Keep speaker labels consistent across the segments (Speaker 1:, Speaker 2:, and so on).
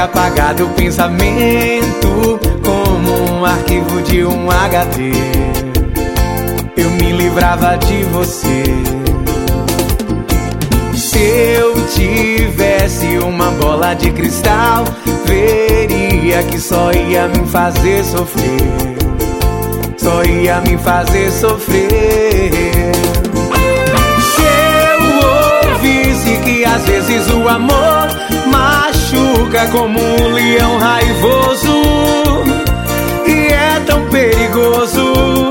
Speaker 1: apagar do pensamento como um arquivo de um HD. Eu me livrava de você. Se eu tivesse uma bola de cristal, veria que só ia me fazer sofrer. Só ia me fazer sofrer. Se eu ouvisse que às vezes o amor machuca como um leão raivoso e é tão perigoso.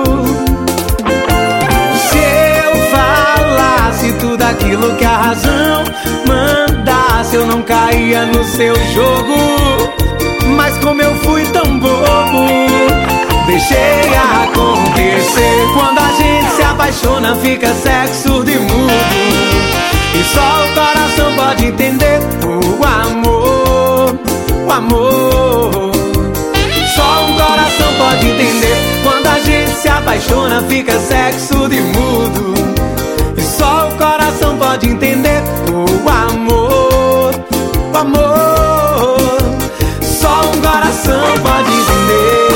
Speaker 1: Se eu falasse tudo aquilo que a razão mandasse, eu não caía no seu jogo. Mas como eu fui tão bobo, deixei acontecer. Quando a gente se apaixona, fica cego, surdo e mudo, e só o coração pode entender o amor, o amor. Só um coração pode entender. Quando a gente se apaixona, fica cego, surdo e mudo, e só o coração pode entender o amor, o amor. Só um coração pode entender.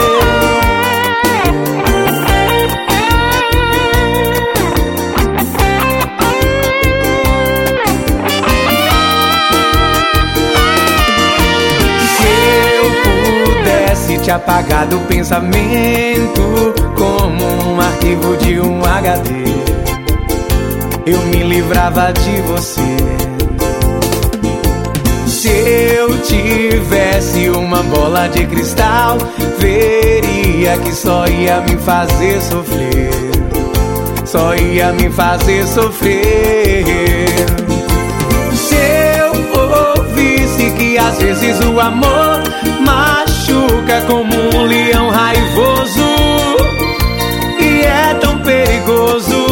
Speaker 1: Te apagar do pensamento como um arquivo de um HD, eu me livrava de você. Se eu tivesse uma bola de cristal, veria que só ia me fazer sofrer. Só ia me fazer sofrer. Se eu ouvisse que às vezes o amor machuca como um leão raivoso e é tão perigoso.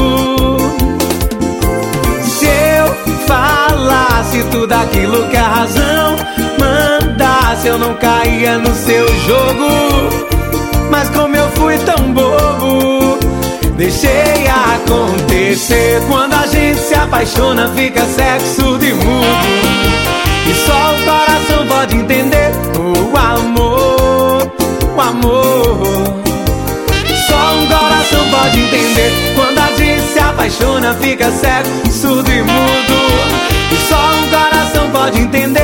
Speaker 1: Se eu falasse tudo aquilo que a razão mandasse, eu não caía no seu jogo. Mas como eu fui tão bobo, deixei acontecer. Quando a gente se apaixona, fica cego, surdo e mudo, e só o coração pode entender o amor, o amor. Só um coração pode entender. Quando a gente se apaixona, fica cego, surdo e mudo, e só um coração pode entender